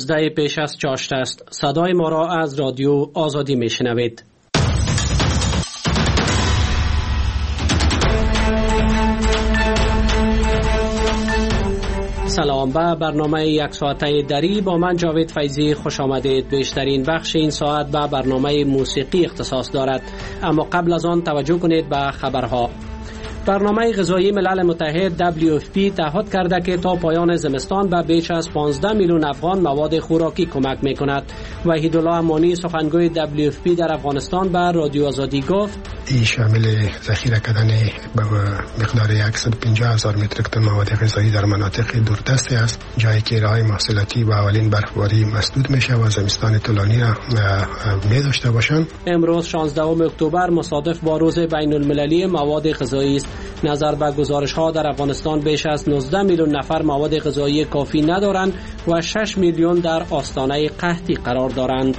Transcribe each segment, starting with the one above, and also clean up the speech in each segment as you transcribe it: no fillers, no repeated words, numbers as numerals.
19 پیش از چاشت است. صدای ما را از رادیو آزادی میشنوید. سلام، به برنامه یک ساعته دری با من جاوید فیضی خوش آمدید. بیشترین بخش این ساعت به برنامه موسیقی اختصاص دارد، اما قبل از آن توجه کنید به خبرها. برنامه غذایی ملل متحد WFP تعهد کرده که تا پایان زمستان به بیش از 15 میلیون افغان مواد خوراکی کمک میکند. وحیدالله امانی سخنگوی WFP در افغانستان به رادیو آزادی گفت این شامل ذخیره کردن به مقدار 150,000 متریک تن مواد غذایی در مناطق دوردست است، جایی که راههای محصولاتی با اولین برفباری مسدود میشه و زمستان طولانی را می داشته باشند. امروز 16 اکتبر مصادف با روز بین المللی مواد غذایی است. نظر به گزارش ها در افغانستان بیش از 19 میلیون نفر مواد غذایی کافی ندارند و 6 میلیون در آستانه قحطی قرار دارند.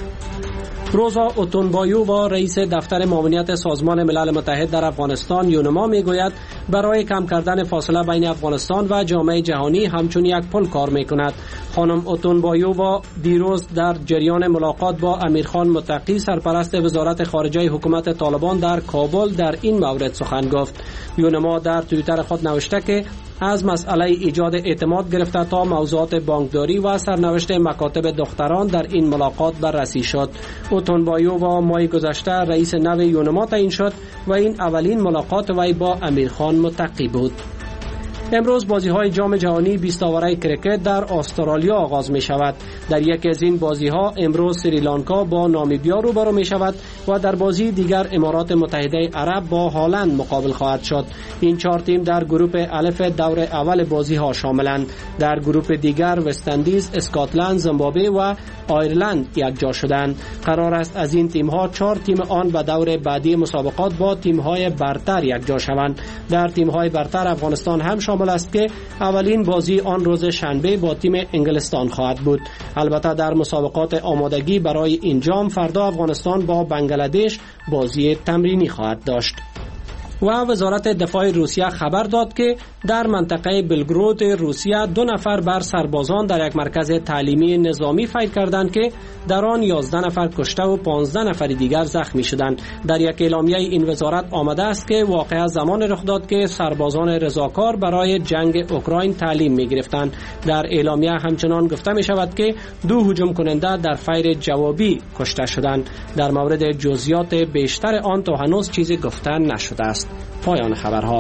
روزا اوتونبایووا رئیس دفتر معاونیت سازمان ملل متحد در افغانستان یونما میگوید برای کم کردن فاصله بین افغانستان و جامعه جهانی همچون یک پل کار میکند. خانم اوتونبایووا دیروز در جریان ملاقات با امیرخان متقی سرپرست وزارت خارجه حکومت طالبان در کابل در این مورد سخن گفت. یونما در توییتر خود نوشته که از مسئله ایجاد اعتماد گرفته تا موضوعات بانکداری و سرنوشت مکاتب دختران در این ملاقات بررسی شد. اوتونبایووا ماه گذشته رئیس نو یونما تعیین شد و این اولین ملاقات وی با امیرخان متقی بود. امروز بازی‌های جام جهانی 20 اوره کرکت در استرالیا آغاز می شود. در یکی از این بازی‌ها امروز سریلانکا با نامیبیا روبرو می شود و در بازی دیگر امارات متحده عرب با هالند مقابل خواهد شد. این 4 تیم در گروه الف دور اول بازی‌ها شاملند. در گروه دیگر وست‌اندیز، اسکاتلند، زیمبابوه و آیرلند یکجا شدند. قرار است از این تیم‌ها 4 تیم آن به دور بعدی مسابقات با تیم‌های برتر یکجا شوند. در تیم‌های برتر افغانستان هم شامل است که اولین بازی آن روز شنبه با تیم انگلستان خواهد بود. البته در مسابقات آمادگی برای این جام فردا افغانستان با بنگلادش بازی تمرینی خواهد داشت. و وزارت دفاع روسیه خبر داد که در منطقه بلگرود روسیه 2 نفر بر سربازان در یک مرکز تعلیمی نظامی فیر کردند که در آن 11 نفر کشته و 15 نفر دیگر زخمی شدند. در یک اعلامیه این وزارت آمده است که واقعه زمان رخ داد که سربازان رضاکار برای جنگ اوکراین تعلیم می‌گرفتند. در اعلامیه همچنان گفته می‌شود که 2 هجوم کننده در فیر جوابی کشته شدند. در مورد جزئیات بیشتر آن تا هنوز چیزی گفته نشده است. پایان خبرها.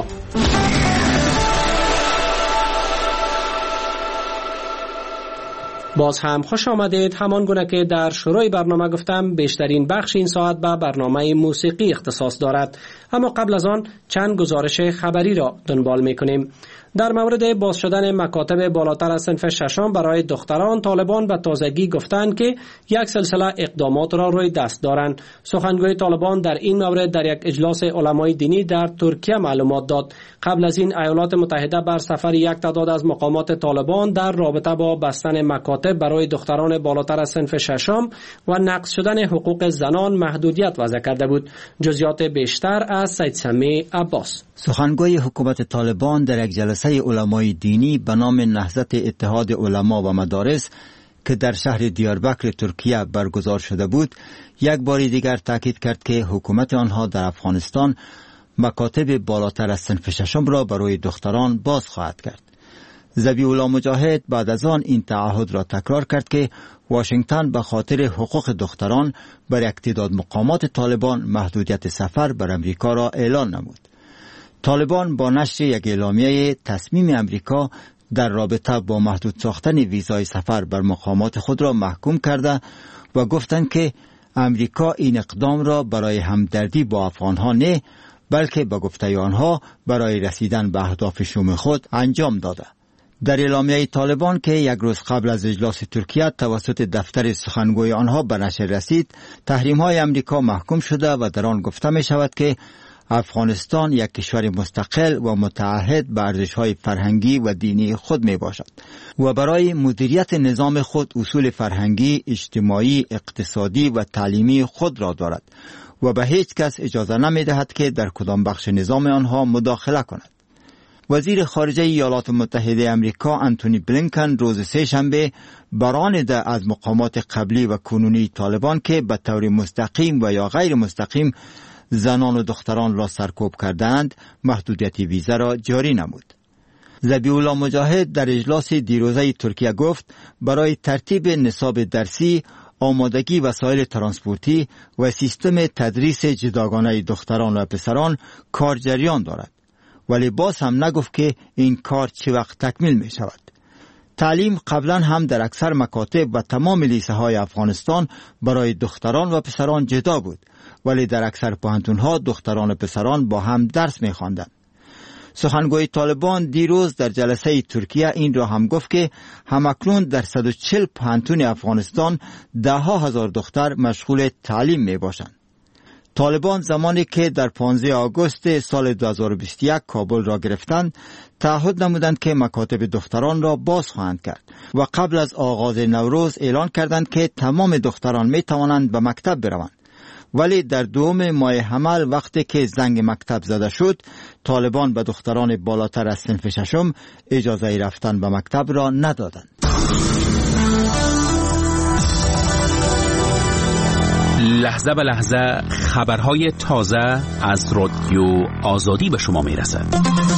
باز هم خوش آمدید. همان گونه که در شروع برنامه گفتم بیشترین بخش این ساعت به برنامه موسیقی اختصاص دارد، اما قبل از آن چند گزارش خبری را دنبال می‌کنیم. در مورد باز شدن مکاتب بالاتر از صنف ششم برای دختران، طالبان به تازگی گفتند که یک سلسله اقدامات را روی دست دارند. سخنگوی طالبان در این مورد در یک اجلاس علمای دینی در ترکیه معلومات داد. قبل از این ایالات متحده بر سفر یک تعداد از مقامات طالبان در رابطه با بستن مکاتب برای دختران بالاتر از صنف ششم و نقض شدن حقوق زنان محدودیت وضع کرده بود. جزئیات بیشتر از سید سمی عباس. سخنگوی حکومت طالبان در یک جلسه علمای دینی به نام نهضت اتحاد علما و مدارس که در شهر دیاربکر ترکیه برگزار شده بود، یک بار دیگر تاکید کرد که حکومت آنها در افغانستان مکاتب بالاتر از صنف ششم را برای دختران باز خواهد کرد. ذبیح الله مجاهد بعد از آن این تعهد را تکرار کرد که واشنگتن به خاطر حقوق دختران بر یک تعداد مقامات طالبان محدودیت سفر بر امریکا را اعلان نمود. طالبان با نشر یک اعلامیه تصمیم امریکا در رابطه با محدود ساختن ویزای سفر بر مقامات خود را محکوم کرده و گفتند که امریکا این اقدام را برای همدردی با افغانها نه، بلکه به گفته آنها برای رسیدن به اهداف شوم خود انجام داده. در اعلامیه طالبان که یک روز قبل از اجلاس ترکیه توسط دفتر سخنگوی آنها به نشر رسید، تحریم‌های امریکا محکوم شده و در آن گفته می شود که افغانستان یک کشور مستقل و متعهد به ارزش‌های فرهنگی و دینی خود می باشد و برای مدیریت نظام خود اصول فرهنگی، اجتماعی، اقتصادی و تعلیمی خود را دارد و به هیچ کس اجازه نمی دهد که در کدام بخش نظام آنها مداخله کند. وزیر خارجه ایالات متحده امریکا انتونی بلینکن روز سه‌شنبه برآورده از مقامات قبلی و کنونی طالبان که به طور مستقیم و یا غیر مستقیم زنان و دختران را سرکوب کردند محدودیت ویزا را جاری نمود. ذبیح الله مجاهد در اجلاس دیروزه ترکیه گفت برای ترتیب نصاب درسی، آمادگی وسایل ترانسپورتی و سیستم تدریس جداگانه دختران و پسران کار جریان دارد، ولی باز هم نگفت که این کار چه وقت تکمیل می شود. تعلیم قبلا هم در اکثر مکاتب و تمام لیسه های افغانستان برای دختران و پسران جدا بود، ولی در اکثر پوهنتون‌ها دختران و پسران با هم درس می خواندند. سخنگوی طالبان دیروز در جلسه ترکیه این را هم گفت که همکنون در 140 پوهنتون افغانستان ده‌ها هزار دختر مشغول تعلیم می باشند. طالبان زمانی که در 15 آگوست سال 2021 کابل را گرفتند، تعهد نمودند که مکاتب دختران را باز خواهند کرد و قبل از آغاز نوروز اعلان کردند که تمام دختران می توانند به مکتب بروند. ولی در دوم ماه حمل وقتی که زنگ مکتب زده شد، طالبان به دختران بالاتر از صنف ششم اجازه رفتن به مکتب را ندادند. لحظه به لحظه خبرهای تازه از رادیو آزادی به شما می رسد.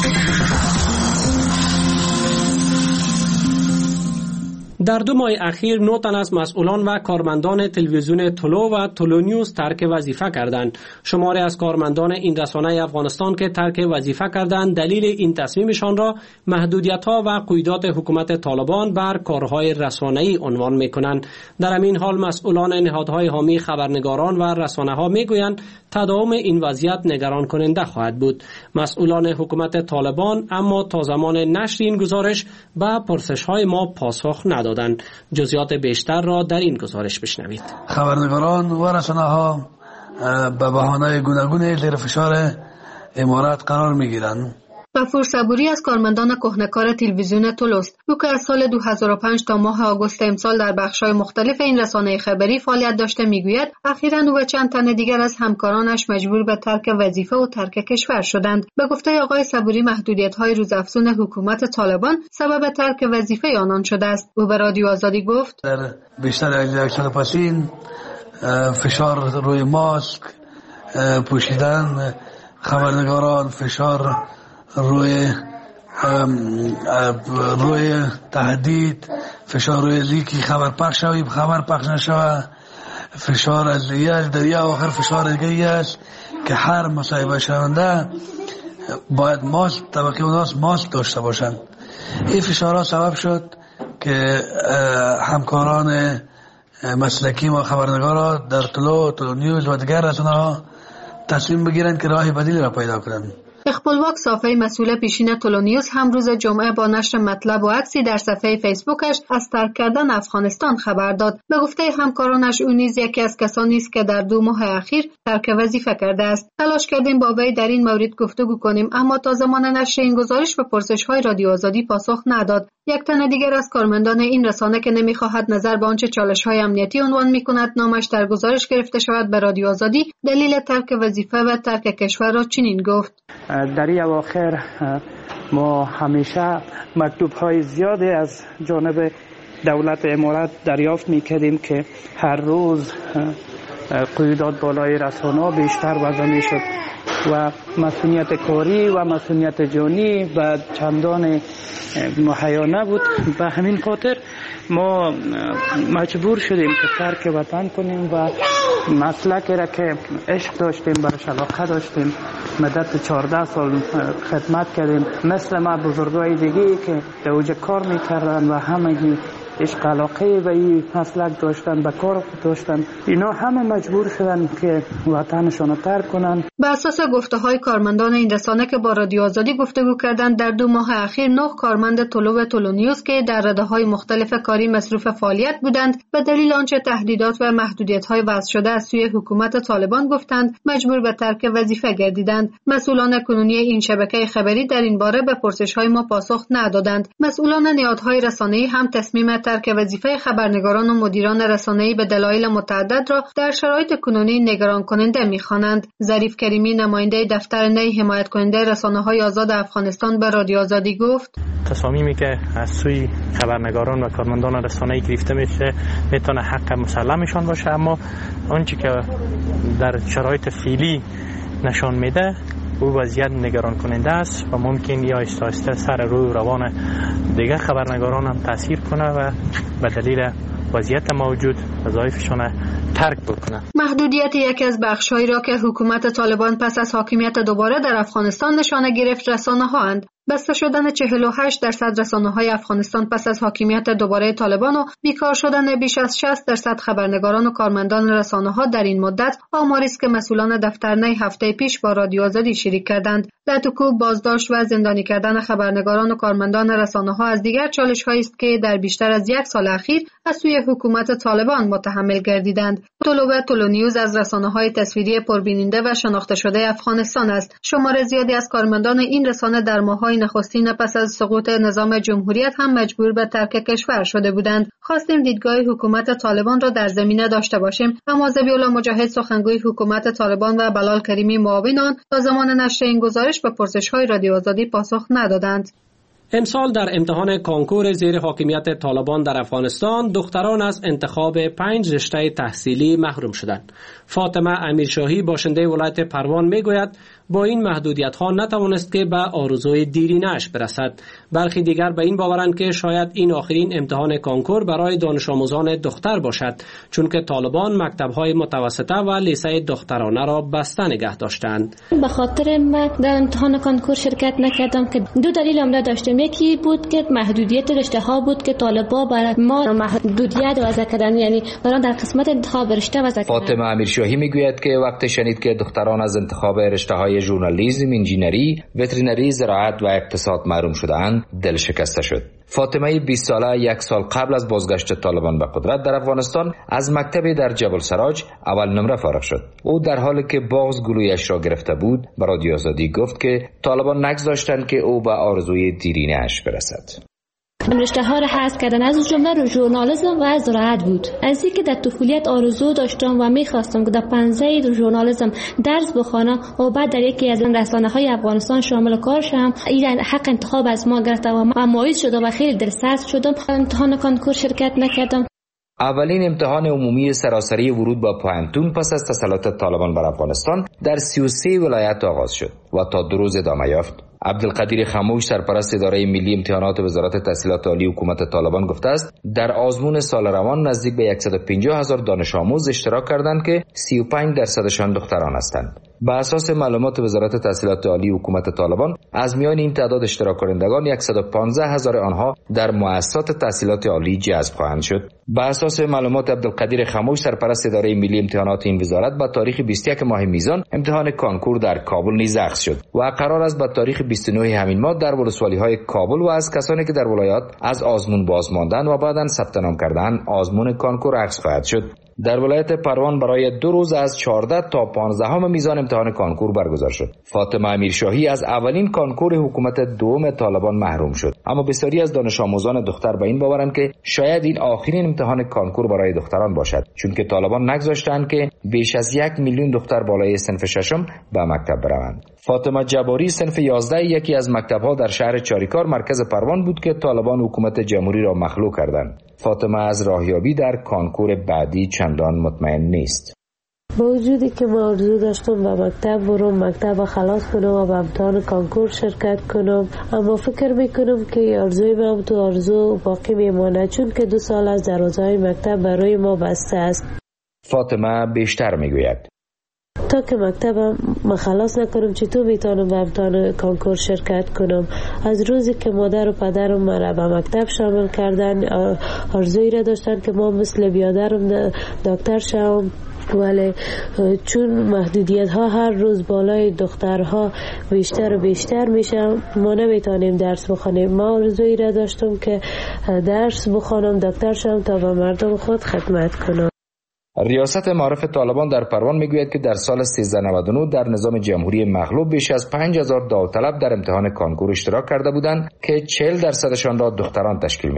در 2 ماه اخیر 9 تن از مسئولان و کارمندان تلویزیون طلو و طلو نیوز ترک وظیفه کردند. شماری از کارمندان این رسانه افغانستان که ترک وظیفه کردند دلیل این تصمیمشان را محدودیت‌ها و قیودات حکومت طالبان بر کارهای رسانه‌ای عنوان می‌کنند. در همین حال مسئولان نهادهای حامی خبرنگاران و رسانه‌ها می‌گویند تداوم این وضعیت نگران کننده خواهد بود. مسئولان حکومت طالبان اما تا زمان نشر این گزارش به پرسش‌های ما پاسخ ندادند. جزئیات بیشتر را در این گزارش بشنوید. خبرنگاران و رسانه‌ها به بهانه گوناگون زیر فشار امارات قرار می‌گیرند. غفور صبوری از کارمندان کهنه‌کار تلویزیون طلوست. او که از سال 2005 تا ماه آگوست امسال در بخش‌های مختلف این رسانه خبری فعالیت داشته میگوید اخیراً او و چند تن دیگر از همکارانش مجبور به ترک وظیفه و ترک کشور شدند. به گفته آقای صبوری محدودیت‌های روزافزون حکومت طالبان سبب ترک وظیفه آنان شده است. او به رادیو آزادی گفت در بیشتر از یک پسین فشار روی ماسک پوشیدن خبرنگاران، فشار روی تهدید، فشار روی لیکی خبر پخش شوی خبر پخش نشوه، فشار از لیاج در یا آخر فشار دیگه است که هر مصاحبه شونده باید ماسک طبقه اوناس ماسک داشته باشند. این فشارها سبب شد که همکاران مسلکی و خبرنگارا در طلو نیوز و دیگر رسانه‌ها تصمیم بگیرند که راه بدیل را پیدا کنند. اقبالواک صافی مسئول پیشین طلو نیوز هم روز جمعه با نشر مطلب و عکسی در صفحه فیسبوکش از ترک کردن افغانستان خبر داد. به گفته همکارانش او نیز یکی از کسانی است که در 2 ماه اخیر ترک وظیفه کرده است. تلاش کردیم با وی در این مورد گفتگو کنیم اما تا زمان نشر این گزارش به پرسش‌های رادیو آزادی پاسخ نداد. یک تن دیگر از کارمندان این رسانه که نمی‌خواهد نظر به آنچه چالش‌های امنیتی عنوان می‌کند نامش در گزارش گرفته شود به رادیو آزادی دلیل ترک وظیفه و ترک کشور را چنین گفت: در این اواخر ما همیشه مکتوب‌های زیادی از جانب دولت امارات دریافت می‌کردیم که هر روز قیودات بالای رسانه‌ها بیشتر وضع می‌شد و مسئولیت کاری و مسئولیت جانی و چندان مهیا نبود. به همین خاطر ما مجبور شدیم که ترک وطن کنیم و مسلکی را که عشق داشتیم برش علاقه داشتیم مدت 14 سال خدمت کردیم مثل ما بزرگای دیگه که در اوج کار میکردن و همگی عشق علاقه و این مسلک داشتن به کار داشتن اینا همه مجبور شدن که وطنشون رو ترک کنن. بر اساس گفته‌های کارمندان این رسانه که با رادیو آزادی گفتگو کردند در 2 ماه اخیر 9 کارمند طلو و طلو نیوز که در رده‌های مختلف کاری مصروف فعالیت بودند به دلیل آنچه تهدیدات و محدودیت‌های وضع شده از سوی حکومت طالبان گفتند مجبور به ترک وظیفه گردیدند. مسئولان کنونی این شبکه خبری در این باره به پرسش‌های ما پاسخ ندادند. مسئولان نهادهای رسانه‌ای هم تصمیم بالاتر که وظیفه خبرنگاران و مدیران رسانه‌ای به دلایل متعدد را در شرایط کنونی نگران کننده می‌خوانند. ظریف کریمی نماینده دفتر نی حمایت کننده رسانه‌های آزاد افغانستان به رادیو آزادی گفت: تصامیمی که از سوی خبرنگاران و کارمندان رسانه‌ای گرفته میشه میتونه حق مسلمشان باشه، اما آنچه که در شرایط فعلی نشان میده او وضعیت نگران کننده است و ممکن یا آهسته سر روی روان دیگر خبرنگاران هم تاثیر کنه و به دلیل وضعیت موجود وظایفشان ترک بکنه. محدودیت یکی از بخش‌هایی را که حکومت طالبان پس از حاکمیت دوباره در افغانستان نشانه گرفت رسانه‌هااند. بسته شدن 48% رسانه‌های افغانستان پس از حاکمیت دوباره طالبان و بیکار شدن بیش از 60% خبرنگاران و کارمندان رسانه‌ها در این مدت آماری است که مسئولان دفتر نی هفته پیش با رادیو آزادی شریک کردند. لطوکوب، بازداشت و زندانی کردن خبرنگاران و کارمندان رسانه‌ها از دیگر چالش‌هایی است که در بیشتر از یک سال اخیر از سوی حکومت طالبان متحمل گردیدند. تولونیوز از رسانه‌های تصویری پربیننده و شناخته شده افغانستان است. شمار زیادی از کارمندان این رسانه در ماه‌های نخستین پس از سقوط نظام جمهوریت هم مجبور به ترک کشور شده بودند. خواستیم دیدگاه حکومت طالبان را در زمینه داشته باشیم، اما ذبیح‌الله مجاهد سخنگوی حکومت طالبان و بلال کریمی معاون آن تا زمان نشر این گزارش به پرسش‌های رادیو آزادی پاسخ ندادند. امسال در امتحان کانکور زیر حاکمیت طالبان در افغانستان دختران از انتخاب 5 رشته تحصیلی محروم شدند. فاطمه امیرشاهی باشنده ولایت پروان میگوید با این محدودیت‌ها نتوانست که به آرزوی دیرینه‌اش برسد. برخی دیگر به این باورند که شاید این آخرین امتحان کانکور برای دانش آموزان دختر باشد، چون که طالبان مکتب‌های متوسطه و لیسه دخترانه را بسته نگه داشتند. به خاطر من در امتحان کانکور شرکت نکردم که دو دلیل عمده داشتم. یکی بود که محدودیت رشته‌ها بود که طالبان برای ما محدودیت وضع کردن، یعنی برای در قسمت انتخاب رشته وضع کردن. فاطمه امیرشاهی میگوید که وقتی شنید که دختران از انتخاب رشته‌های ژورنالیسم، انجینری، وترینری، زراعت و اقتصاد محروم شدند، دل شکسته شد. فاطمه 20 ساله 1 سال قبل از بازگشت طالبان به قدرت در افغانستان از مکتب در جبل سراج اول نمره فارغ شد. او در حالی که باز گلویش را گرفته بود به رادیو آزادی گفت که طالبان نگذاشتند که او به آرزوی دیرینه‌اش برسد. رشته‌ها را حذف کردن، از جمله ژورنالیسم و زراعت بود. از اینکه در طفولیت آرزو داشتم و می‌خواستم که در 15 ژورنالیسم درس بخوانم و بعد در یکی از رسانه‌های افغانستان شامل کار شدم. این حق انتخاب از ما گرفت و من مایوس شدم و خیلی دلسرد شدم. امتحان کانکور شرکت نکردم. اولین امتحان عمومی سراسری ورود به پوانتون پس از تسلط طالبان بر افغانستان در 33 ولایت آغاز شد و تا 2 روز ادامه یافت. عبدالقدیر خموش سرپرست اداره ملی امتحانات وزارت تحصیلات عالی حکومت طالبان گفته است در آزمون سال روان نزدیک به 150,000 دانش آموز اشتراک کردند که 35% دختران هستند. بر اساس معلومات وزارت تحصیلات عالی حکومت طالبان از میان این تعداد اشتراک کنندگان 115,000 آنها در مؤسسات تحصیلات عالی جذب خواهند شد. بر اساس معلومات عبدالقدیر خموش سرپرست اداره ملی امتحانات این وزارت با تاریخ 21 ماه میزان امتحان کانکور در کابل نیز عقد شد و قرار است با تاریخ 29 همین ماه در ولسوالی‌های کابل و از کسانی که در ولایات از آزمون باز ماندن و بعداً ثبت نام کردن آزمون کانکور عقد خواهد شد. در ولایت پروان برای 2 روز از 14 تا 15 میزان امتحان کانکور برگزار شد. فاطمه امیرشاهی از اولین کانکور حکومت دوم طالبان محروم شد، اما بسیاری از دانش آموزان دختر به این باورند که شاید این آخرین امتحان کانکور برای دختران باشد، چون که طالبان نگذاشتند که بیش از 1 میلیون دختر بالای صنف ششم به مکتب بروند. فاطمه جباری صنف 11 یکی از مکتب‌ها در شهر چاریکار مرکز پروان بود که طالبان حکومت جمهوری را مخلوع کردند. فاطمه از راهیابی در کانکور بعدی چندان مطمئن نیست. با وجودی که ما آرزو داشتم به مکتب برم، مکتب خلاص کنم و به امتحان کانکور شرکت کنم، اما فکر میکنم که آرزوی من تو آرزو باقی میمانه، چون که 2 سال از دروازه‌های مکتب برای ما بسته است. فاطمه بیشتر میگوید تا که مکتبم خلاص نکنم چطور میتونم به امتحان کانکور شرکت کنم. از روزی که مادر و پدرم مرا به مکتب شامل کردن آرزویی را داشتن که ما مثل بیادرم دکتر شوم، ولی چون محدودیت ها هر روز بالای دخترها بیشتر و بیشتر میشه ما نمیتونیم درس بخونیم. ما آرزویی را داشتم که درس بخونم، دکتر شوم تا به مردم خود خدمت کنم. ریاست معارف طالبان در پروان میگوید که در سال 1399 در نظام جمهوری مغلوب بیش از 5,000 داوطلب در امتحان کانکور اشتراک کرده بودند که 40%شان را دختران تشکیل میداد.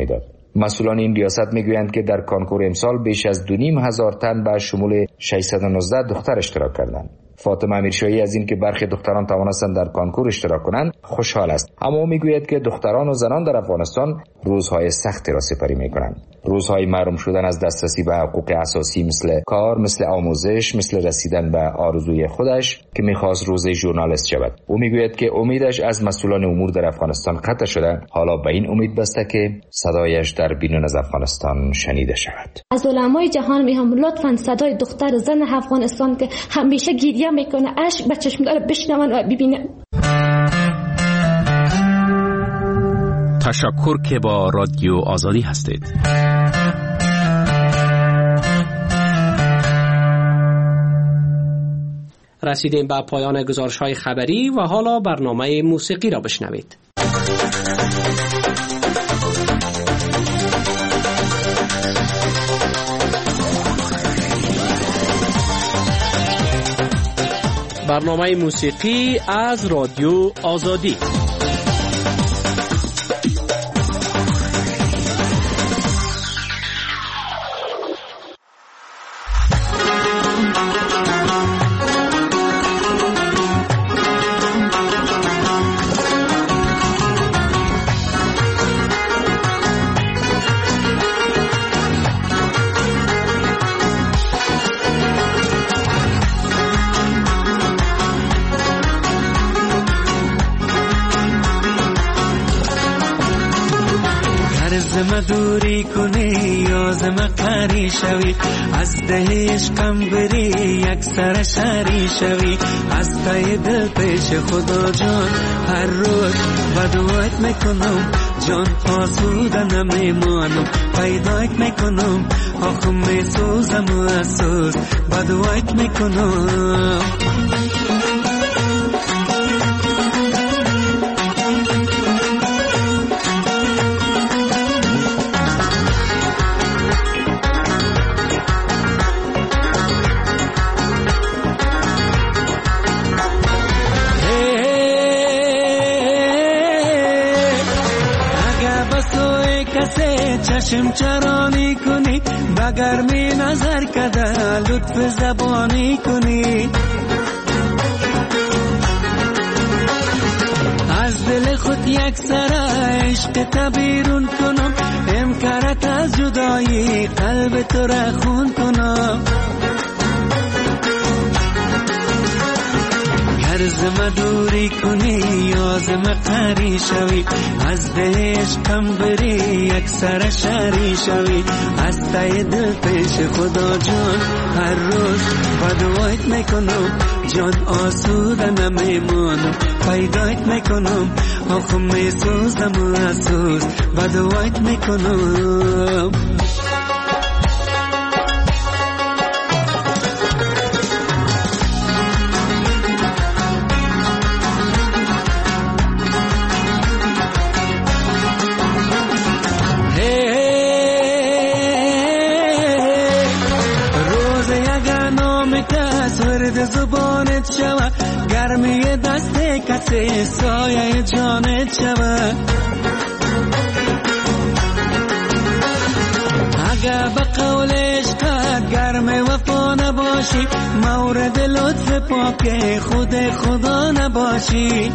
مسئولان این ریاست میگویند که در کانکور امسال بیش از 2,500 تن به شمول 619 دختر اشتراک کردند. فاطمه امیرشاهی از این که برخی دختران توانستند در کانکور اشتراک کنند خوشحال است، اما او میگوید که دختران و زنان در افغانستان روزهای سختی را سپری میکنند. روزهای محروم شدن از دسترسی به حقوق اساسی مثل کار، مثل آموزش، مثل رسیدن به آرزوی خودش که میخواست روزی ژورنالیست شود. او میگوید که امیدش از مسئولان امور در افغانستان قطع شده، حالا به این امید بسته که صدایش در بیرون از افغانستان شنیده شود. از علمای جهان میهم لطفاً صدای دختر زن افغانستان که همیشه گریه میکنه اشک به چشم داره بشنون و ببینن. تشکر که با رادیو آزادی هستید. رسیدیم به پایان گزارش‌های خبری و حالا برنامه موسیقی را بشنوید. برنامه موسیقی از رادیو آزادی. دوری کنی یا زم قری شوی، از ده عشقم بری یک سر شری شوی، از تای دل پیش خدا جان هر روز بدوایت میکنم، جان آسوده نمیمانم، پیدایت میکنم، آخم میسوزم و اسوز بدوایت میکنم. چشم چرانی کنی بگر می نظر کده لطف زبانی کنی، از دل خود یک سر عشق تبیرون کنم، امکارت از جدایی قلب تو را خون کنم. زم دوری کنی یا زم قری شوی، از ده عشقم بری یک سر شری شوی، از تای دل پیش خدا جان هر روز بدوایت میکنم، جان آسوده نمیمانم، پیدایت میکنم، آخم میسوزم و اسوز بدوایت میکنم. زبانت شوه گرمی دست کسی سایه جانت شوه، اگه به قول عشقت گرم وفا نباشی، مورد لطف پاک خود خدا نباشی،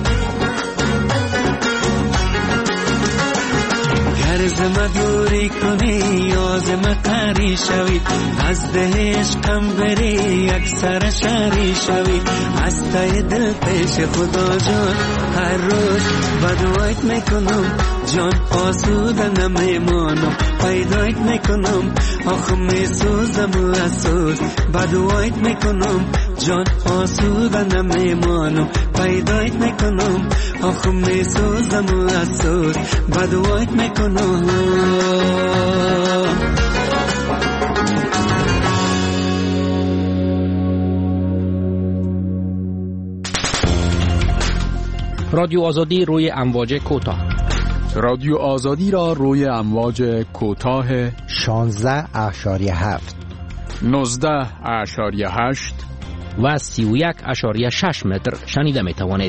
زم دوری کنی یا زم قری شوی، از ده عشقم بری یک سر شری شوی، از تای دل پیش خدا جان هر روز بدوایت میکنم، جان آسوده نمیمانم، پیدایت میکنم، آخم میسوزم و اسوز بدوایت میکنم، جان آسوده نمیمانم، پیدایت میکنم، آخم میسوزم و اسوز بدوایت میکنم. رادیو آزادی روی امواج کوتاه. رادیو آزادی را روی امواج کوتاه 16.7 19.8 و 31.6 متر شنیده می توانید.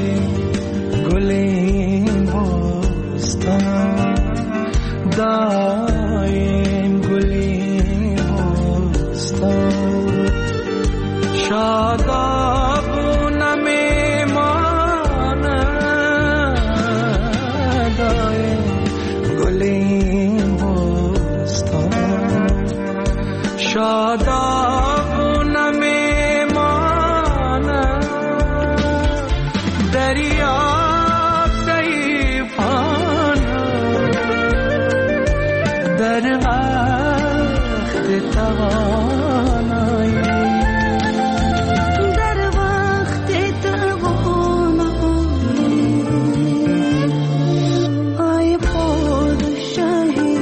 گلین بستان دایم گلین بستان شادابونه میماند دایم گلین بستان شادابونه میماند دریاب ضعیفانه در وقت توانایی در وقت توانایی ای پادشاهی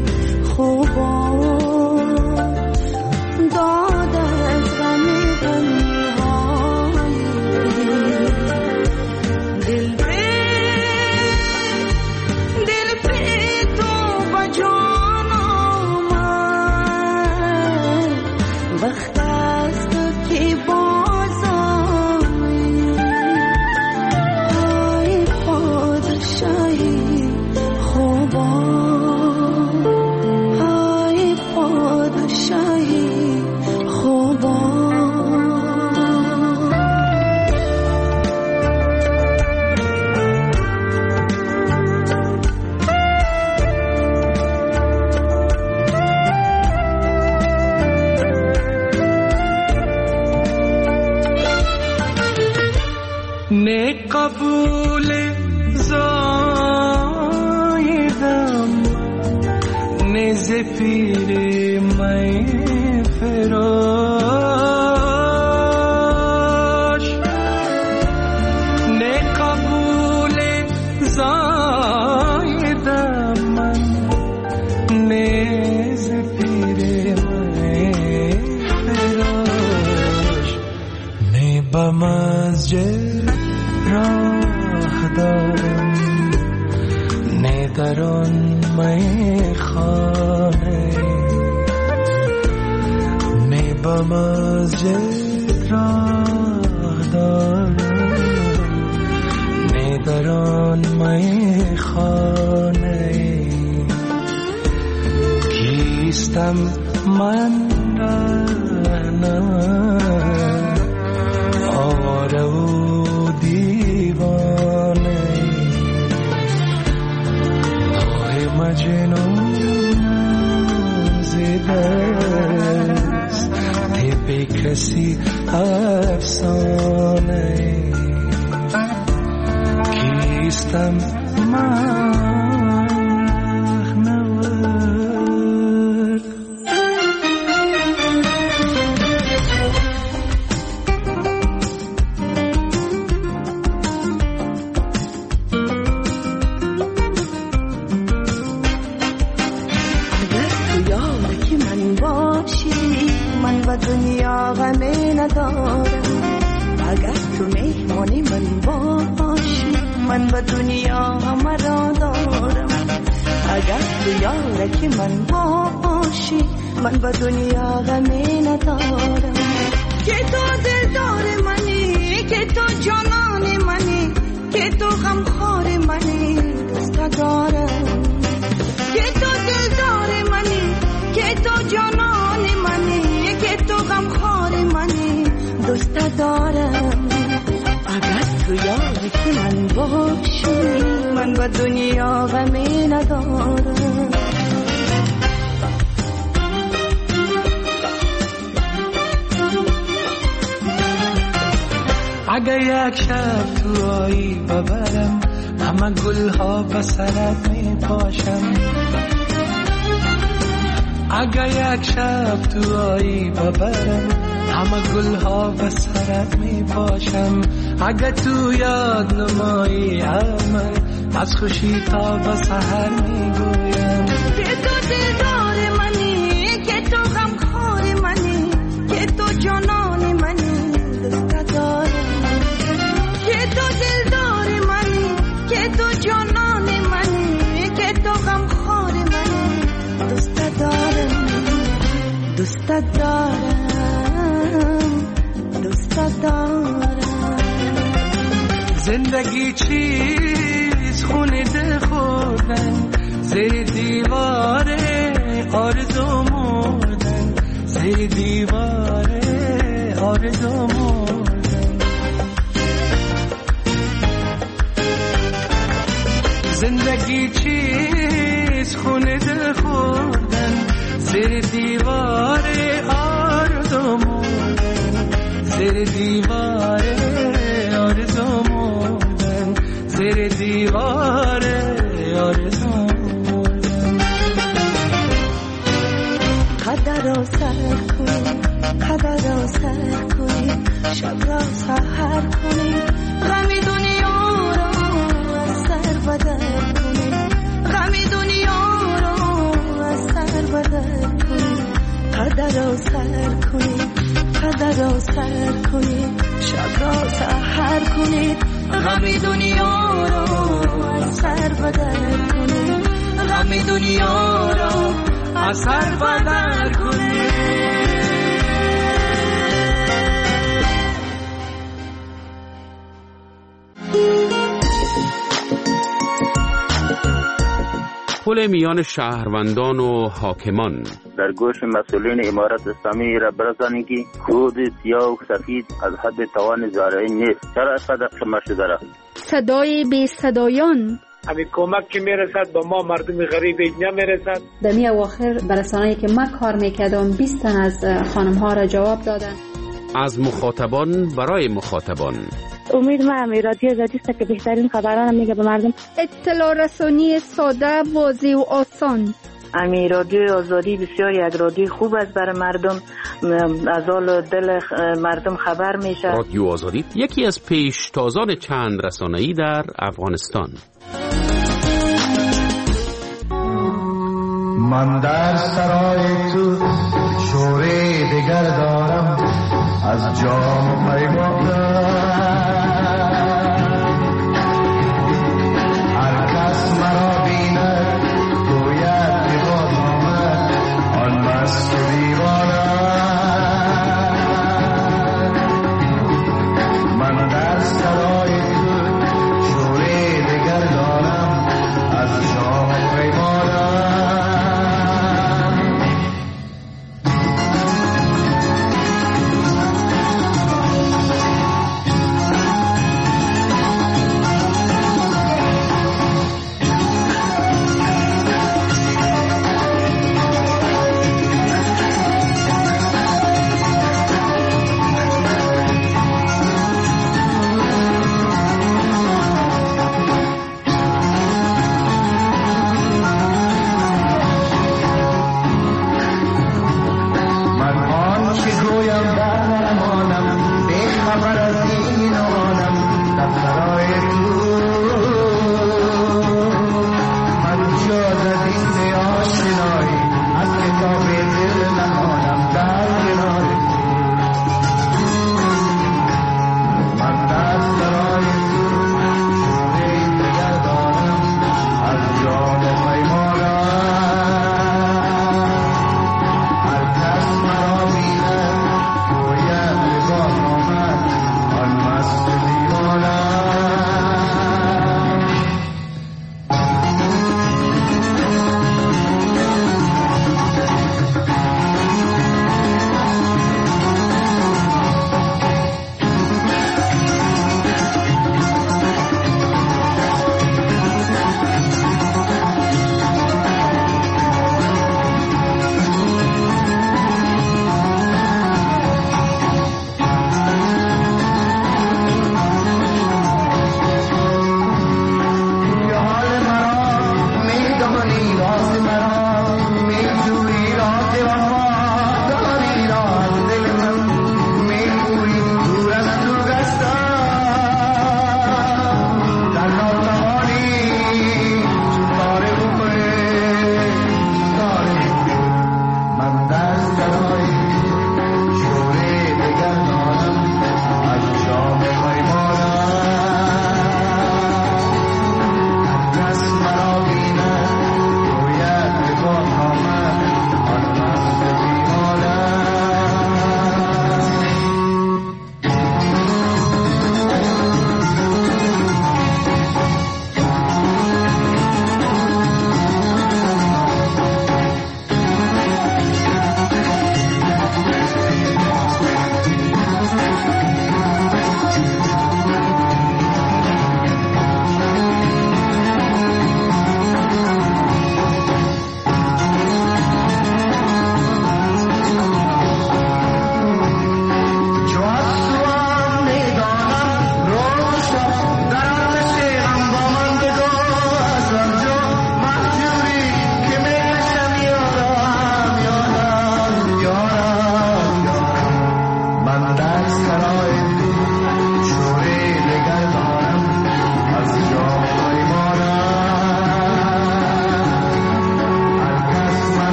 خوبان داد از غم تنهایی دل به تو با جان آمد وقت است که باز آیی ای پادشاهی خوبان ای پادشاهی خوبان نه قبول زایدم نه زفیر می فراش نه قبول زایدم من نه زفیر می فراش نه به مسجد راه دارم نه در آن میخانه نه به مسجد راه دارم نه در آن میخانه کیستم من رهنم آواره و دیوانه آه مجنون زدست به کسی افسانه کیستم من دنیا غمی ندارم اگر تو مهمانی من باشی من به دنیا غم را دارم اگر تو یارکی من باشی من به دنیا غمی ندارم که تو دلدار منی که تو جانان منی که تو غمخوار منی دوست دارم که تو دلدار منی که تو جانان منی که تو غمخوار منی دوست دارم اگر تو یاری که من باشی من به دنیا غمی ندارم اگر یک شب تو آیی ببرم همه گلها به سرت می پاشم اگر یک شب تو آیی ببرم همه گلها به سرت می پاشم اگر تو یاد نمایی من از خوشی تا به سحر می گویم که تو دلدار منی که تو غمخوار منی که تو جانان منی دوست دارم که تو دلدار منی که تو جانان منی که تو غمخوار منی دوست دارم دوست دارم دوست دارم زندگی چیز خونه ده خوردن زیر دیواره آرزو مردن زیر دیواره آرزو مردن زندگی چیز خونه ده خوردن زیر دیواره آرزو مردن زیر دیواره آرزو مردن زیر دیواره آرزو مردن قدر را سر کنی قدر را سر کنی شب را سحر کنی غم دنیا را از سر بدر کنی غم دنیا را از سر بدر کنی قدر را سر کنی قدر را سر کنی شب را سحر کنی غم دنیا را از سر بدر کنی غم دنیا را از سر بدر کنی. پل میان شهروندان و حاکمان. در گوش مسئولین امارت اسلامی را برسانید که خود سیاه و سفید از حد توان زارعین نیست. چرا اینقدر کم شده را؟ صدای بی صدایان. همین کمک که میرسد با ما مردم غریب اینجا میرسد. در می اواخر برسانه‌ای که من کار میکردم 20 تن از خانم ها را جواب دادن. از مخاطبان برای مخاطبان. امید من رادیو آزادی است که بهترین خبران میگه به مردم. اطلاع رسانی ساده، واضح و آسان. امی رادیو آزادی بسیار یک رادیو خوب است برای مردم، از حال دل مردم خبر میشه. رادیو آزادی یکی از پیشتازان چند رسانه‌ای در افغانستان. من در سرای تو شوری دیگر دارم از جام پیمانم، هر کس مرا بیند گوید دیوان آمد آن مست دیوانم. من در سرای تو شوری دیگر دارم از جام پیمانم.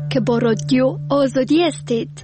که با رادیو آزادی هستید.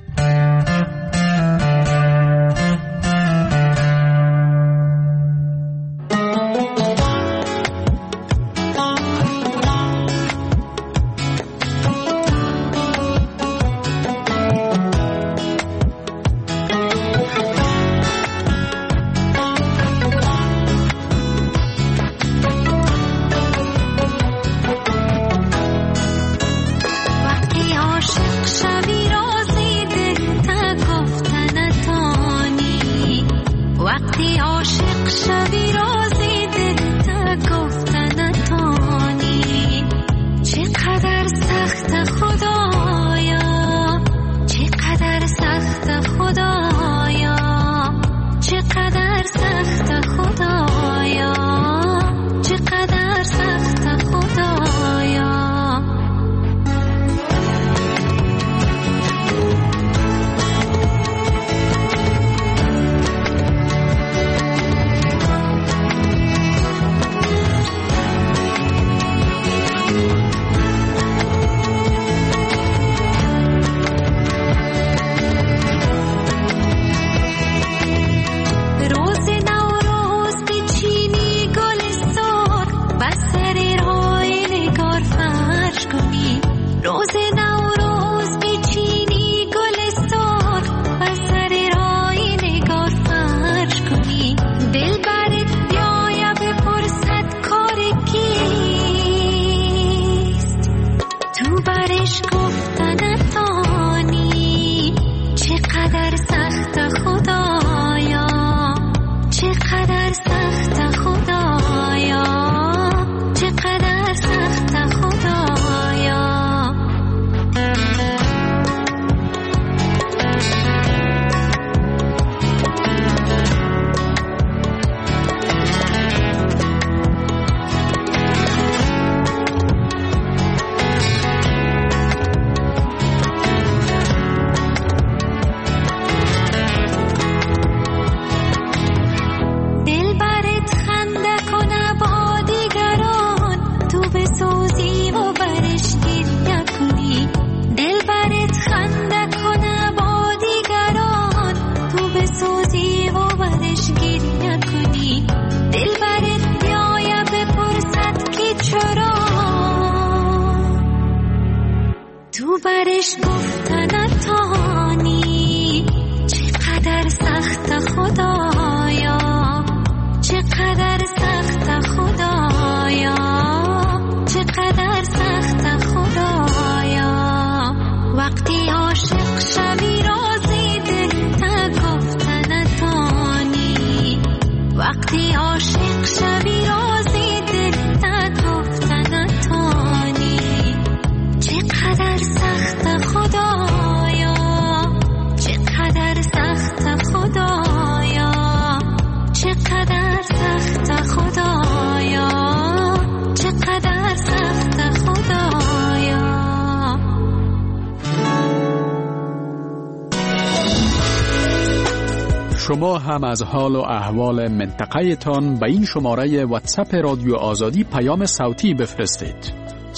شما هم از حال و احوال منطقه تان به این شماره واتساپ رادیو آزادی پیام صوتی بفرستید.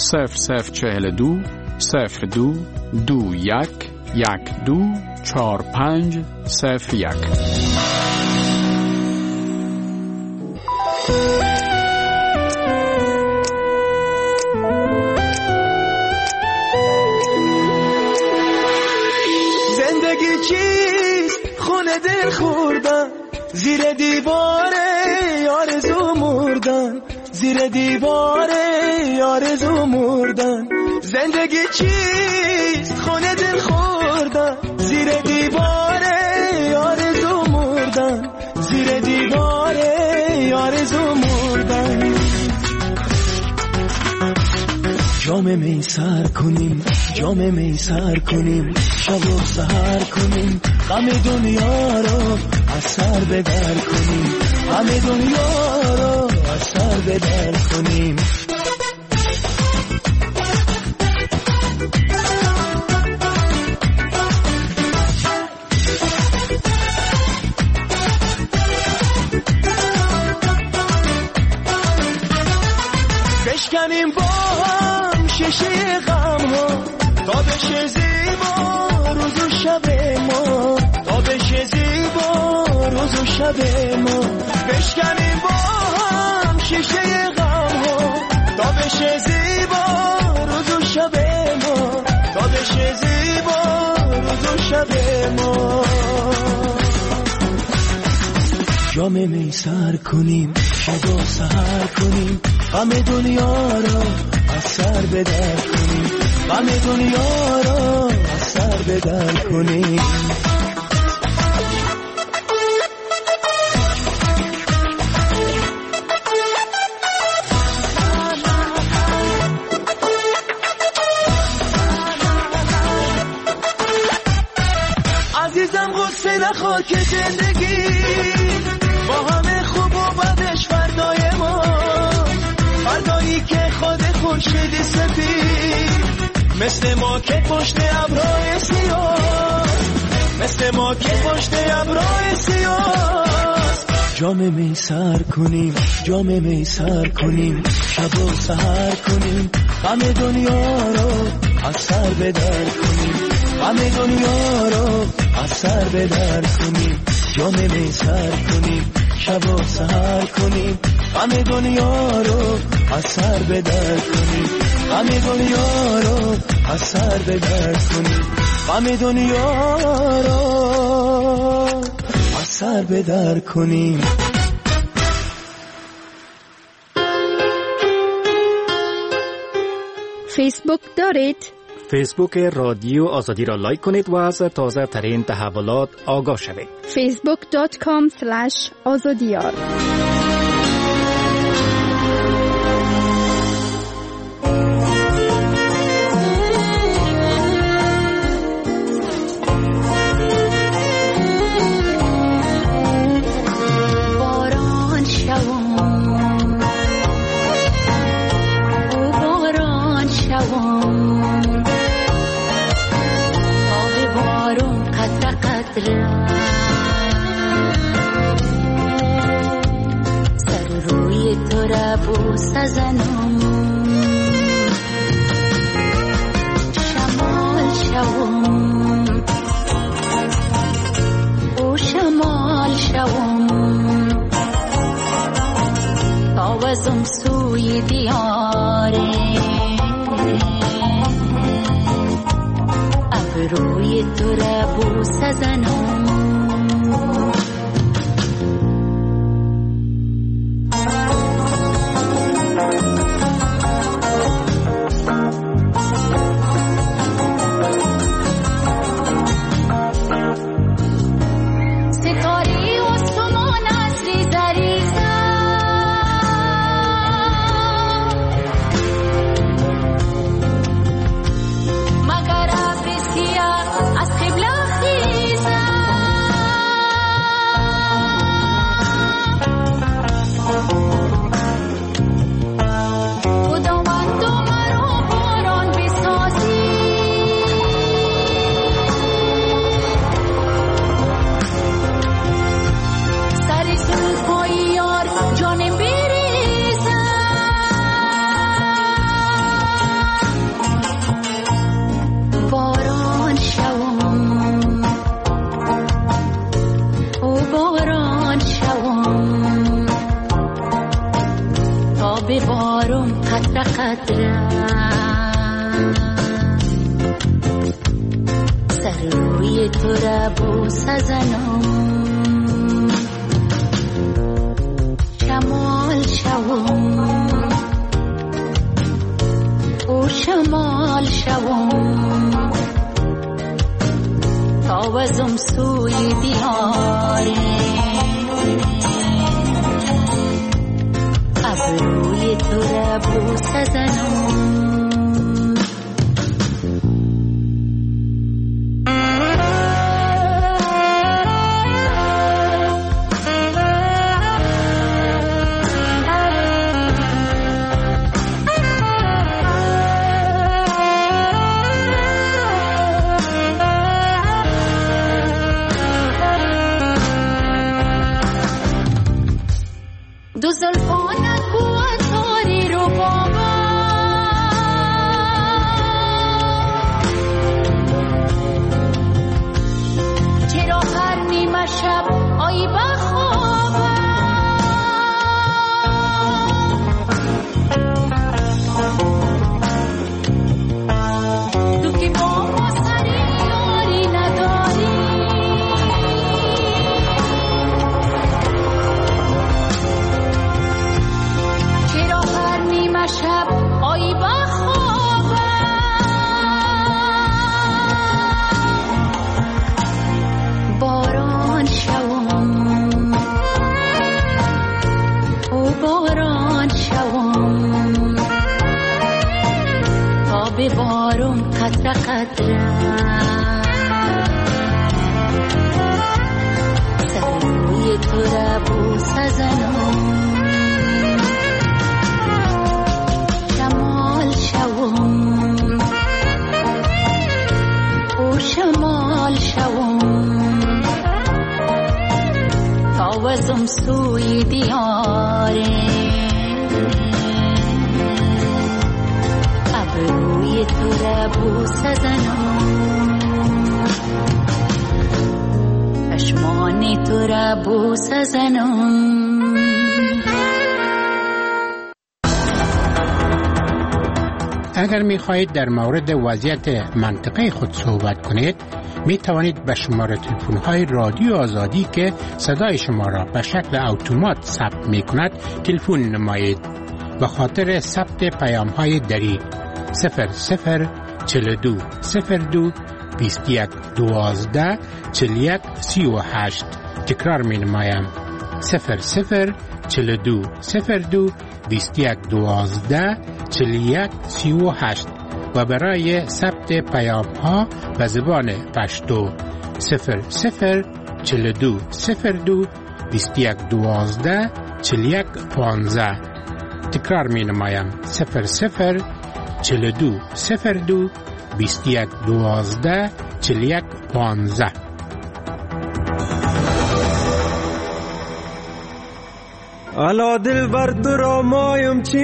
0042 02 21 12 45 01. زندگی چیست؟ خونه دل خوردن، زیر دیوار آرزو مردن، زیر دیوار آرزو مردن. زندگی چیست؟ خونه دل خوردن، زیر دیوار آرزو مردن، زیر دیوار آرزو مردن. جام می سر کنیم، جام می سر کنیم، شب و سحر کنیم، غم دنیا رو از سر بدر کنیم، غم دنیا رو از سر بدر کنیم. بشکنیم با هم شیشه غم ها تا به بشه زیبا روز و شب ما، تا بشه زیبا روز و شب ما، بشکنیم با هم شیشه غم ها، تا بشه زیبا روز و شب ما، تا بشه زیبا روز و شب ما. جام می سر کنیم، شب و سحر کنیم، غم دنیا را از سر به در کنیم، غم دنیا را از سر به در کنیم. عزیزم غصه نخور که زندگی با همه خوب و بدش فردای ما، فردایی که خود خورشید سفید مثل ما که پشت ابرهای سیاه، مثل ما که پشت ابرهای سیاه. جام می سر کنیم، جام می سر کنیم، شب و سحر کنیم، غم دنیا رو از سر به در کنیم، غم دنیا رو از سر به در کنیم. جام می سر کنیم، شب و سحر کنیم، غم دنیا رو از سر به در کنیم، غم دنیا رو از سر به در کنیم، غم دنیا رو از سر به در کنیم. فیسبوک دارید؟ فیسبوک رادیو آزادی را لایک کنید و از تازه ترین تحولات آگاه شوید. facebook.com/azadiyar. سر روی تو را بوس زنم، شمال شوم او شمال شوم، تا وزم سوی دیاره ابروی تو را بوس زنم. سر روی تو را بوس زنم، شمال شوم او شمال شوم، تا وزم سوی دیاره ابروی تو را بوس زنم. دو زلفانت بود تاری رو بابا، شب آی بخوابم تو که با ما سری یاری نداری چرا هر نیمه شب آی بخوابم باران شوم او باران شوم تا به بارون قطره قطره سر روی تو را بوسه زنم شمال شوم او شمال شوم تا وزم سوی دیاره ابروی تو را بوسه زنم چشمان تو را بوسه زنم اگر می خواهید در مورد وضعیت منطقه خود صحبت کنید می توانید به شماره تلفن های رادیو آزادی که صدای شما را به شکل اتومات ثبت می کند تلفن نمایید. به خاطر ثبت پیام های دری 0042 02 21 12 41 38 تکرار می نمایم 0042 02 21 12 41 38 و برای ثبت پیام ها به زبان پشتو 0042 02 21 12 41 15 تکرار می نمایم 0042 02 21 12 41 15 الا دل بر تو را مایم چی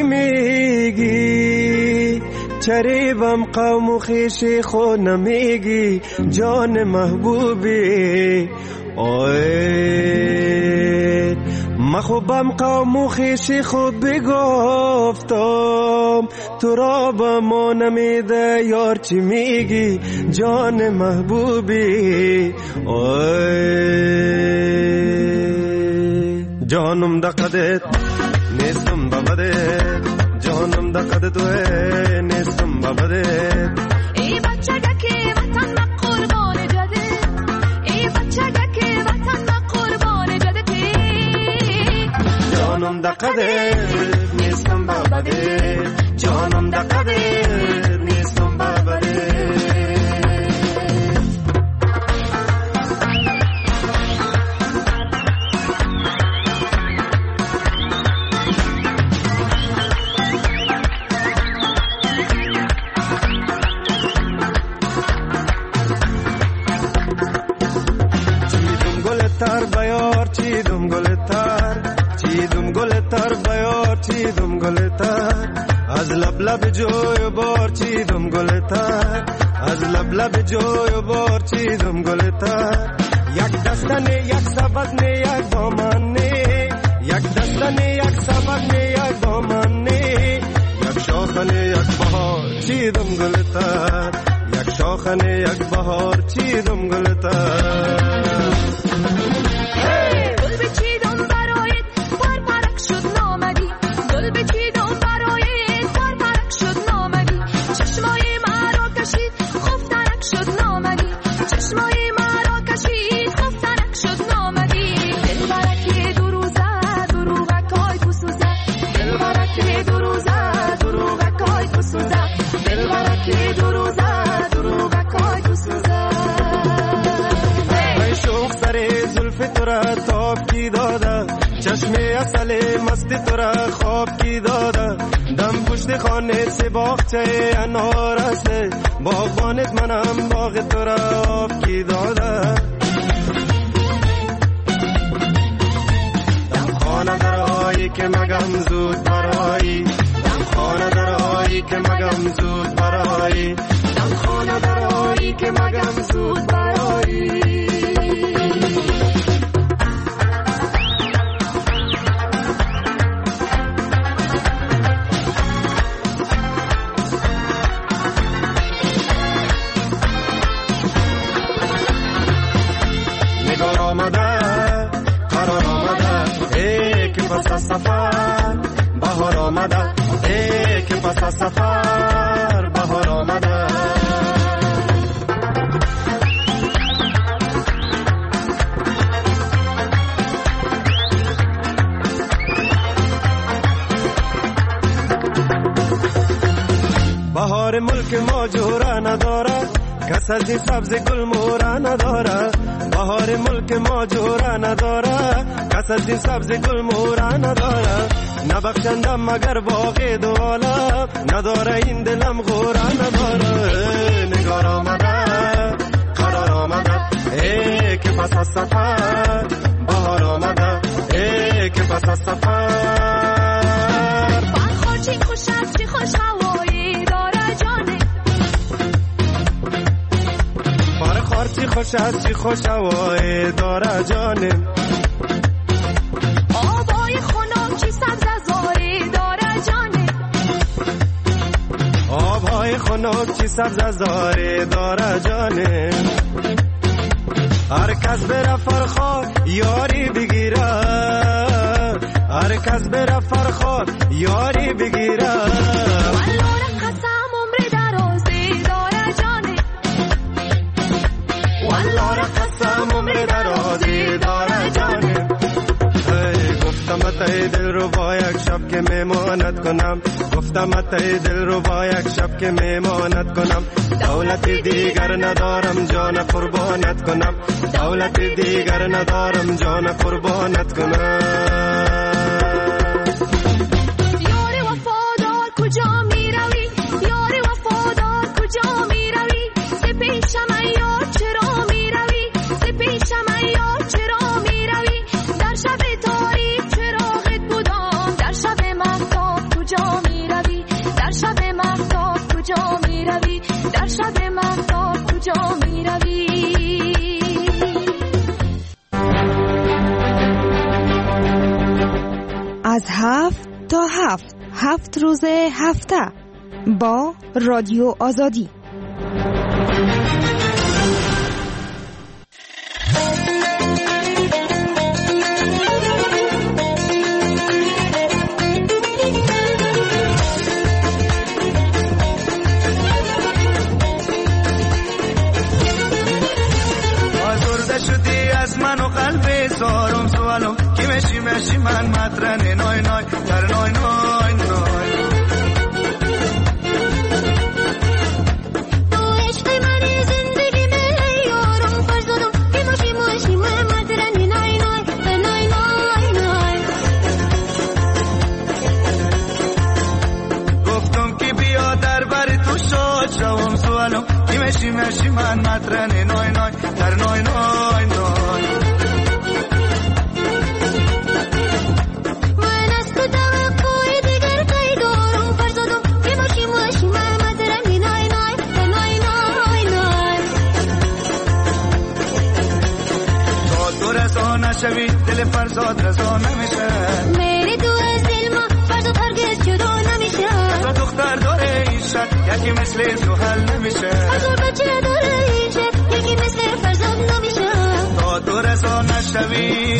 میگی چریبم قوم و خیشی خود نمیگی جان محبوبی اوه مخوبم قوم و خیشی خود بگفتم تو را با ما نمیده یار چی میگی جان محبوبی جانم دقدت نیستم ببدت جانم دقدت نیستم ببدت ای بچگه که وطن قربان جده ای بچگه که وطن قربان جده جانم دقدت نیستم ببدت جانم دقدت نیستم ببدت چیدم گلتر بیار چیدم گلتر از لب لب جوی بار چیدم گلتر از لب لب جوی بار چیدم گلتر یک دستنه یک سبزنه یک دامنه یک دستنه یک سبزنه یک دامنه یک شاخنه یک بهار چیدم گلتر یک شاخنه یک بهار چیدم گلتر چشم اصل مست تو را خواب کی داده دم پشت خانه سی باغچه انار است باغبانت منم باغ تو را آب کی داده دم خانه در آیی که مگم زود برایی دم خانه در آیی که مگم زود برایی دم خانه در آیی که مگم زود برایی پس از سفر بهار آمده، ای که پس از سفر بهار آمده. بهار ملک ما جورا نداره، کس از این سبز گل مورا نداره. بهار ملک ما جورا نداره، کس از این سبز گل مورا نداره. نبخشندم مگر باغ دوالا، نداره این دلم غورا نداره. نگار آمده قرار آمده، ای که پس از سفر بهار آمده، ای که پس از سفر. بخور چی خوش است چی خوش هوایی داره جانه، بخور چی خوش است چی خوش هوایی داره جانه. آبای خنک چی سبز زاری داره جانه، آبهای خنک چی سبز زاری داره جانه. هر کس بره فرخار یاری بگیره، هر کس بره فرخار یاری بگیره. والله قسم عمر درازی داره جانه، والله قسم عمر درازی داره جانه. گفتم اتای دل رو با یک شب که میمانت کنم، گفتم اتای دل رو با یک شب که میمانت کنم. دولت دیگر ندارم جان قربانت کنم، دولت دیگر ندارم جان قربانت کنم. یار وفادار کجا می روی، یار وفادار کجا می روی. ز پیشم ای یار چرا می روی، ز پیشم ای یار چرا می روی. در شب تاریک چراغت بودم، در شب مهتاب کجا می روی، در شب مهتاب کجا می روی، در شب مهتاب کجا می روی. از 7 تا 7 7 روز هفته با رادیو آزادی. آزرده شدی از من و قلب زارم سوالم کی مشی مشی من مطرنه نای نای در نای نای نای. تو عشق منی زندگی می یارم فرزادم کی مشی مشی من مطرنه نای نای در نای نای نای. گفتم که بیا در بر تو شاد شوم سوالم کی مشی مشی من مطرنه نای نای در نای نای نای. نشوی دل فرزاد رضا نمیشه، میری تو از دل ما فرزاد هرگز جدا نمیشه. تو دختر داره این شد یکی مثل تو حل نمیشه، هزار بچه داره این شد یکی مثل فرزاد نمیشه. تا تو رضا نشوی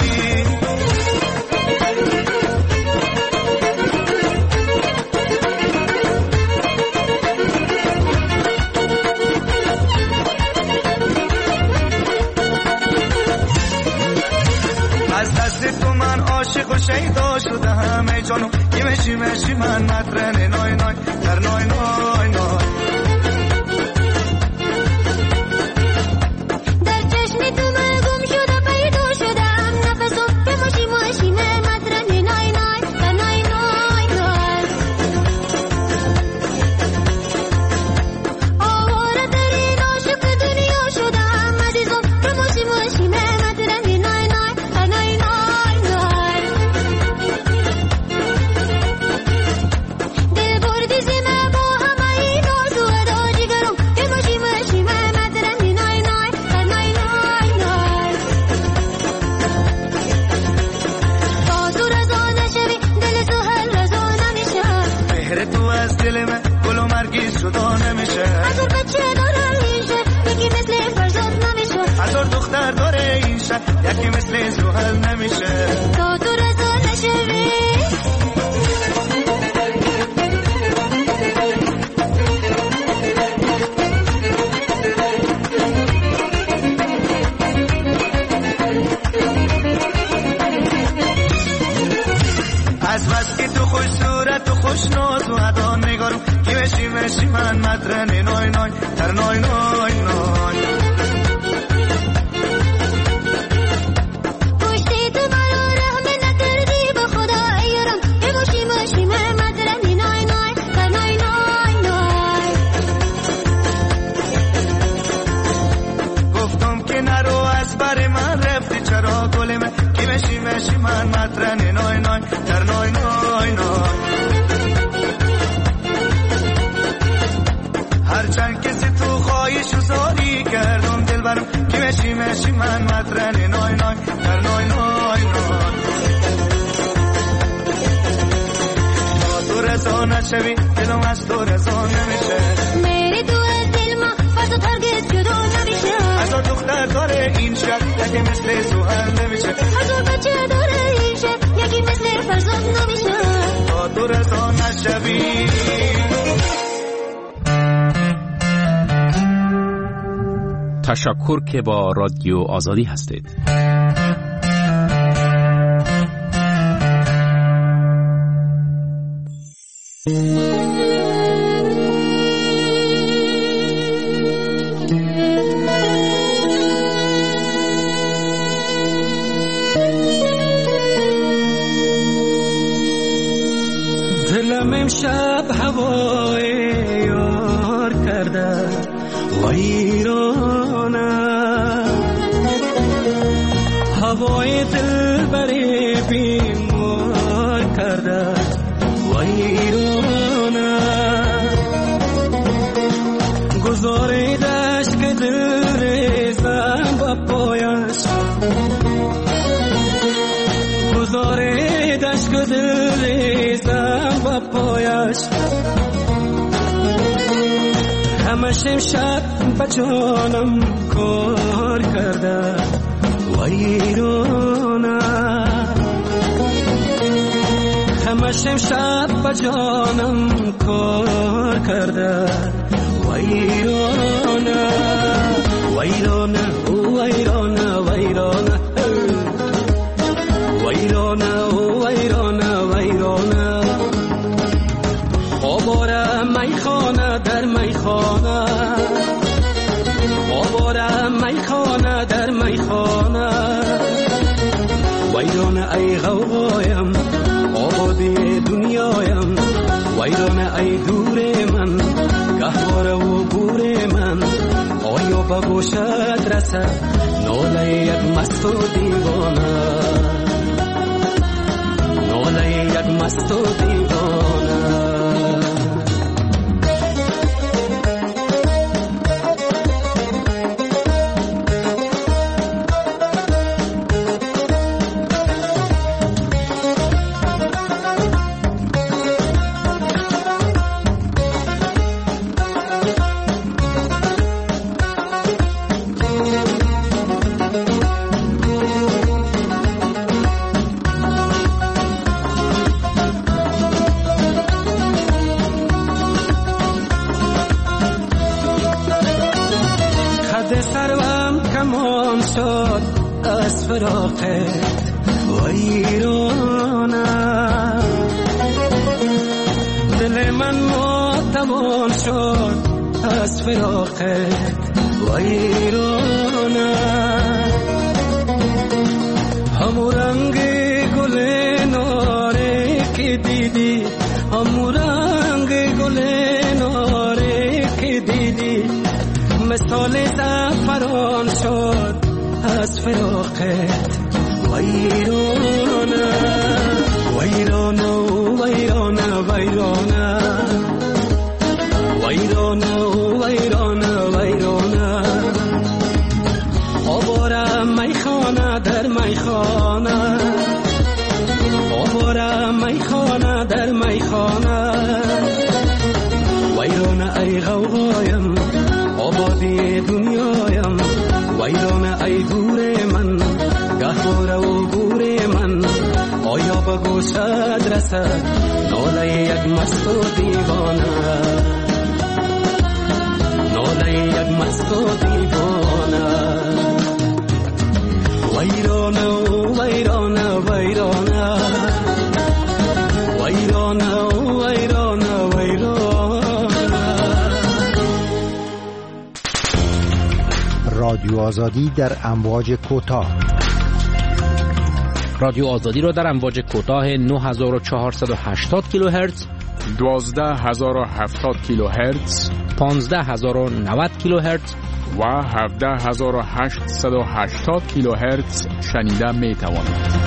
عاشق و شیدا شده همه جانو کی مشی مشی من مطرنه نای نای در نای نای نای. در چشم تو من گم شده پیدا شدم نفسم که مشی مشی من مطرنه نای نای در نای نای نای. آواره ترین عاشق دنیا شدم عزیزم که مشی مشی من مطرنه نای نای در نای نای نای. دل بردی زمه با همه این آرزو ادا جگرم که مشی مشی من مطرنه نای نای در نای نای نای. تا تو رضا نشوی دل تو هر رضا نمیشه، مهر تو از دل من گل و مرگی صدا نمیشه. هزار بچه داره این شهر یکی مثل فرزاد نمیشه، هزار دختر داره این شهر یکی مثل زحل نمیشه. تا تو رضا نشوی از بس که تو خوش صورت و خوش ناز و ادا نگارم که مشی من مدرن نای نای در نای نای نای مشی من مطرن نای نای در نای نای نای هرچند کسی تو خواهیش و زاری کردم دل برم که مشی من مطرن نای نای در نای نای نای تو رضا نشوی دلم از تو رضا نمیشه میری دور از دل ما فردا هرگز جدا نمیشه از دختر داره این شب یکی مثل سوهر نمیشه از بچه داره این شب یکی مثل فرزند نمیشه تا تو رضا نشوی. تشکر که با رادیو آزادی هستید. دلم امشب هوای یار کرده ویرانه هوای دل بری بیمار کرده ویرانه گذاریدش که دل ریزم با پایش گذاریدش که دل ریزم با پایش همش امشب بجانم کار کرده ویرانه همش امشب بجانم کار کرده ویرانه ویرانه ویرانه ویرانه ویرانه ویرانه ویرانه آواره میخانه در میخانه آواره میخانه در میخانه ویرانه ای غوغایم آبادی دنیایم ویرانه ای دور من گهواره و گور من آیا با گوشت رسد ناله یک مست و دیوانه ناله یک مست و دیوانه از فراقت ویرانه دل من ماتوان شد از فراقت ویرانه همو رنگ گل ناره که دیدی همو رنگ گل ناره که دیدی مثال زعفران شد از فراقت ویرانه ویرانه ویرانه ویرانه ویرانه ویرانه ویرانه آواره میخانه در میخانه آواره میخانه در میخانه ویرانه ای غوغایم آبادی دنیایم ویرانه ای دور من گهواره و گور من آیا به گوشت رسد ناله یک مست و دیوانه ناله یک مست و دیوانه ویرانه ویرانه ویرانه رادیو آزادی در امواج کوتاه. رادیو آزادی را در امواج کوتاه 9480 کیلوهرتز، 12070 کیلوهرتز، 15090 کیلوهرتز و 17880 کیلوهرتز شنیده می توانید.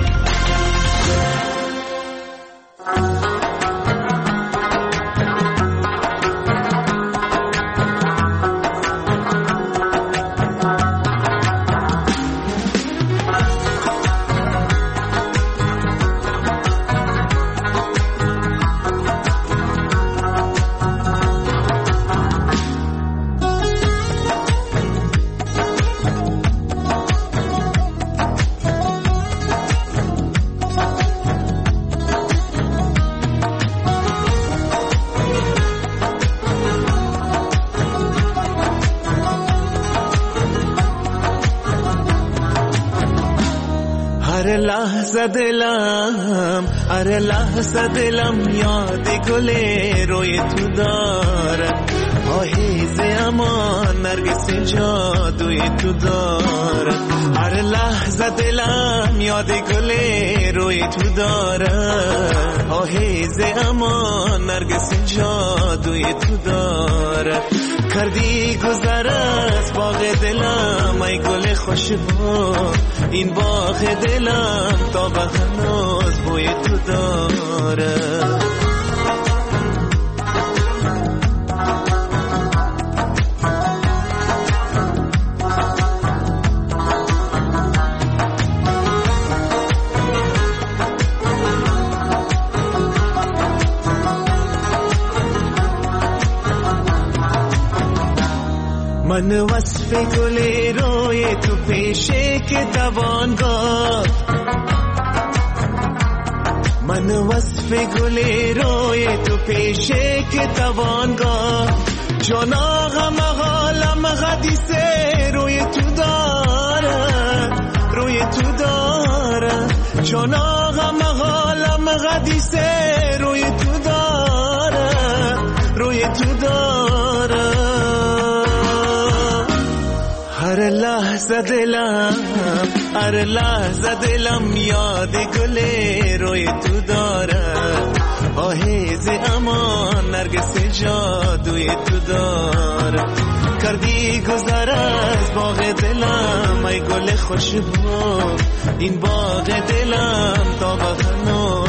هر لحظه دلم یاد گل روی تو دارم، آهیز امان نرگس جادوی تو دارم. هر لحظه دلم یاد گل روی تو دارم، آهیز امان نرگس جادوی تو دارم. کردی گذر از باغ دلم ای گل خوشبو، این باغ دلم تا به هنوز بوی تو داره. من وصف گل روی تو پیشه که توانگاه، من وصف گل روی تو پیشه که توانگاه. جان آقا مغالم حدیثه روی تو داره، روی تو داره. جان آقا مغالم حدیثه روی تو داره، روی تو داره. هر لحظه دلم یاد گل روی تو داره، آهیز امان نرگس جادوی تو داره. کردی گذر از باغ دلم ای گل خوشبو، این باغ دلم تا به هنوز